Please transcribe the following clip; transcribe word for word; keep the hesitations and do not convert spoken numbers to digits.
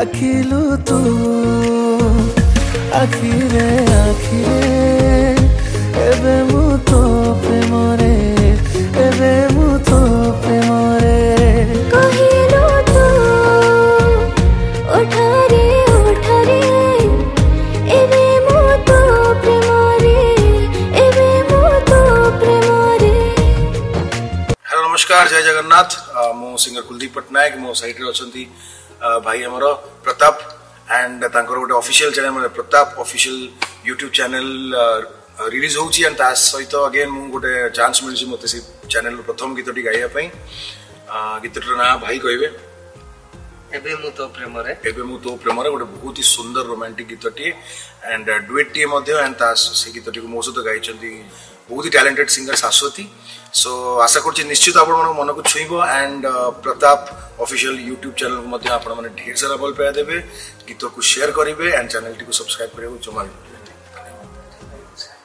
डाकिलु तू आखिरे आखिरे एबे मु तो प्रेमरे एबे मु तो प्रेमरे कहिलु तू उठारे उठारे एबे मु तो प्रेमरे एबे मु तो प्रेमरे। हेलो नमस्कार जय जगन्नाथ मु सिंगर कुलदीप पट्टनायक मो साइट रे अछंती भाई हमरो प्रताप एंड तांकर गोटे official channel Pratap official YouTube channel release होची एंड ता सहित अगेन मु गोटे चांस मिलसी मते से चैनल प्रथम गीतटी गाइया पई गीतटर ना भाई कहबे एबे मु तो प्रेम रे एबे मु तो प्रेम रे गोटे बहुत ही सुंदर रोमांटिक गीतटी एंड डुएट टी मध्ये एंड ता से गीतटी को मो सहित गाइचंती बहुत ही टैलेंटेड सिंगर शाश्वती सो आशा करछि निश्चित आपण मन को छुइबो एंड प्रताप ऑफिशियल यूट्यूब चैनल को मध्ये आपण माने ढेर सारा भल पाया देबे गीत को शेयर करिवे एंड चैनल टी को सब्सक्राइब करिवे जमा